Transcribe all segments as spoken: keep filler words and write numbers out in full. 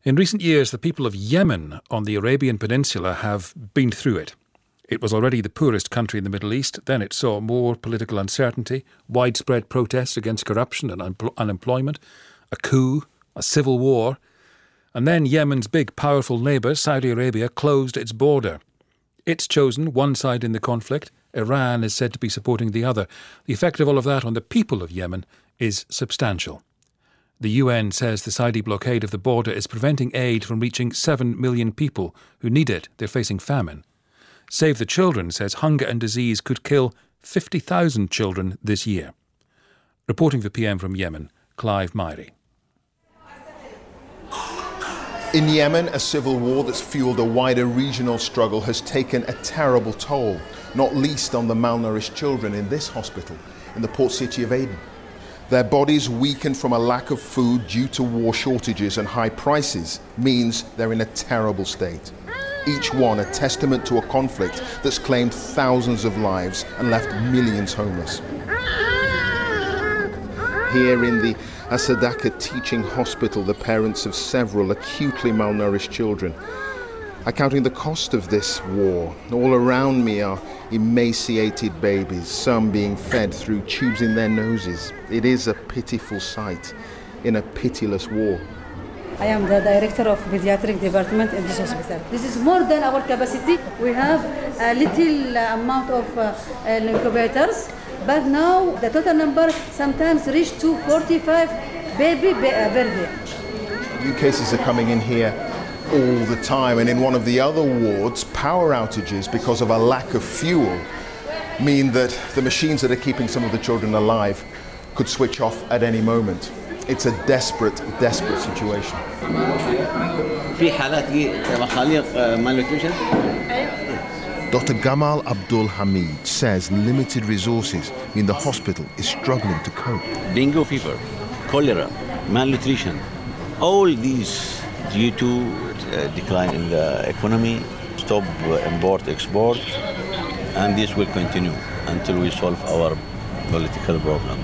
In recent years, the people of Yemen on the Arabian Peninsula have been through it. It was already the poorest country in the Middle East. Then it saw more political uncertainty, widespread protests against corruption and un- unemployment, a coup, a civil war. And then Yemen's big, powerful neighbour, Saudi Arabia, closed its border. It's chosen one side in the conflict. Iran is said to be supporting the other. The effect of all of that on the people of Yemen is substantial. The U N says the Saudi blockade of the border is preventing aid from reaching seven million people who need it. They're facing famine. Save the Children says hunger and disease could kill fifty thousand children this year. Reporting for P M from Yemen, Clive Myrie. In Yemen, a civil war that's fueled a wider regional struggle has taken a terrible toll, not least on the malnourished children in this hospital in the port city of Aden. Their bodies weakened from a lack of food due to war shortages and high prices means they're in a terrible state. Each one a testament to a conflict that's claimed thousands of lives and left millions homeless. Here in the Asadaka Teaching Hospital, the parents of several acutely malnourished children are counting the cost of this war. All around me are emaciated babies, some being fed through tubes in their noses. It is a pitiful sight in a pitiless war. I am the director of pediatric department in this hospital. This is more than our capacity. We have a little amount of uh, incubators, but now the total number sometimes reach to forty-five baby per day. New cases are coming in here all the time, and in one of the other wards, power outages because of a lack of fuel mean that the machines that are keeping some of the children alive could switch off at any moment. It's a desperate, desperate situation. Doctor Gamal Abdul Hamid says limited resources mean the hospital is struggling to cope. Dengue fever, cholera, malnutrition, all these due to uh, decline in the economy, stop uh, import, export, and this will continue until we solve our political problem.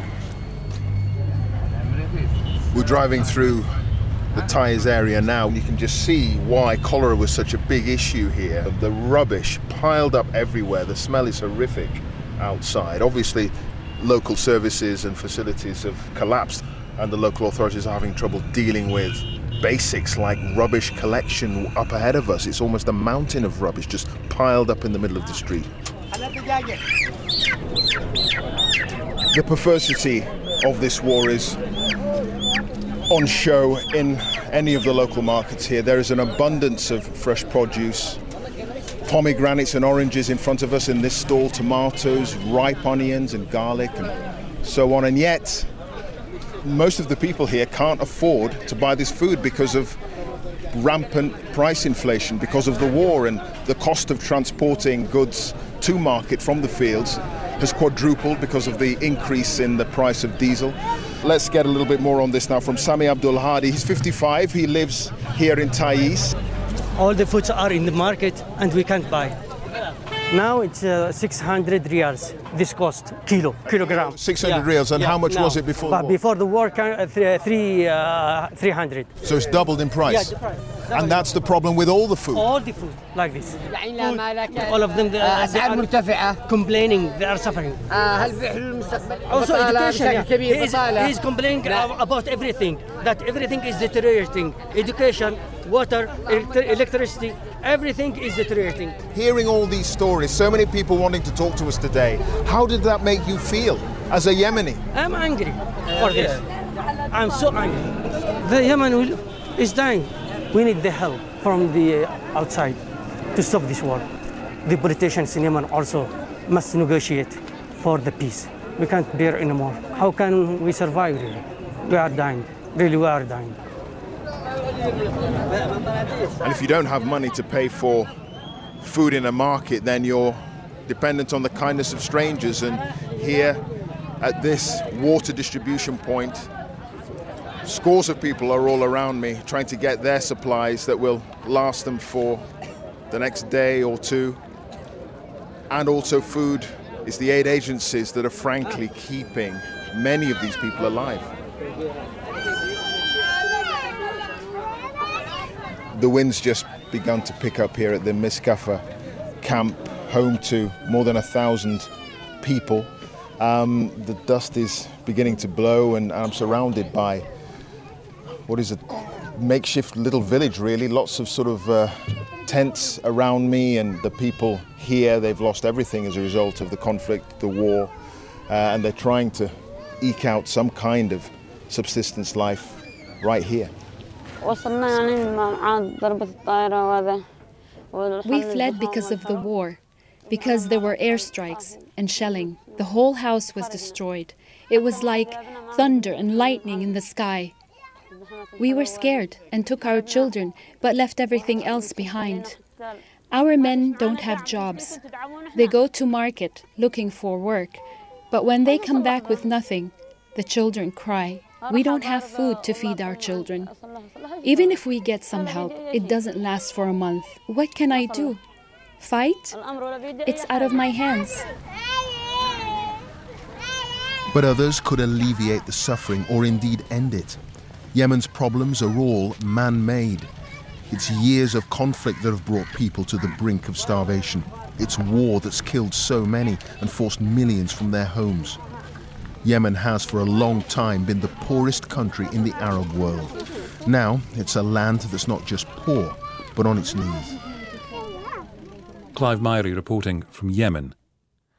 We're driving through the Taiz area now, and you can just see why cholera was such a big issue here. The rubbish piled up everywhere. The smell is horrific outside. Obviously, local services and facilities have collapsed, and the local authorities are having trouble dealing with basics like rubbish collection up ahead of us. It's almost a mountain of rubbish just piled up in the middle of the street. The perversity of this war is on show in any of the local markets here. There is an abundance of fresh produce, pomegranates and oranges in front of us in this stall, tomatoes, ripe onions and garlic and so on. And yet, most of the people here can't afford to buy this food because of rampant price inflation, because of the war, and the cost of transporting goods to market from the fields has quadrupled because of the increase in the price of diesel. Let's get a little bit more on this now from Sami Abdul Hadi. He's fifty-five, he lives here in Taiz. All the foods are in the market and we can't buy. Now it's uh, six hundred riyals, this cost, kilo, kilogram. six hundred yeah. riyals, and yeah. how much now, was it before but the war? Before the war, uh, three, three, uh, three hundred. So it's doubled in price? Yeah, the price. And that's the problem with all the food? All the food, like this. Food, all of them, they, uh, they are complaining, they are suffering. Also education, yeah. he, is, he is complaining about everything, that everything is deteriorating. Education, water, electricity, everything is deteriorating. Hearing all these stories, so many people wanting to talk to us today, how did that make you feel as a Yemeni? I'm angry for this. I'm so angry. The Yemen will, is dying. We need the help from the outside to stop this war. The politicians in Yemen also must negotiate for the peace. We can't bear anymore. How can we survive really? We are dying. Really, we are dying. And if you don't have money to pay for food in a market, then you're dependent on the kindness of strangers. And here at this water distribution point, scores of people are all around me trying to get their supplies that will last them for the next day or two. And also food is the aid agencies that are frankly keeping many of these people alive. the wind's just begun to pick up here at the Miskafa camp, home to more than a thousand people. Um, the dust is beginning to blow, and I'm surrounded by what is a makeshift little village, really. Lots of sort of uh, tents around me, and the people here, they've lost everything as a result of the conflict, the war, uh, and they're trying to eke out some kind of subsistence life right here. We fled because of the war, because there were airstrikes and shelling. The whole house was destroyed. It was like thunder and lightning in the sky. We were scared and took our children, but left everything else behind. Our men don't have jobs. They go to market looking for work, but when they come back with nothing, the children cry. We don't have food to feed our children. Even if we get some help, it doesn't last for a month. What can I do? Fight? It's out of my hands. But others could alleviate the suffering or indeed end it. Yemen's problems are all man-made. It's years of conflict that have brought people to the brink of starvation. It's war that's killed so many and forced millions from their homes. Yemen has for a long time been the poorest country in the Arab world. Now it's a land that's not just poor, but on its knees. Clive Myrie reporting from Yemen.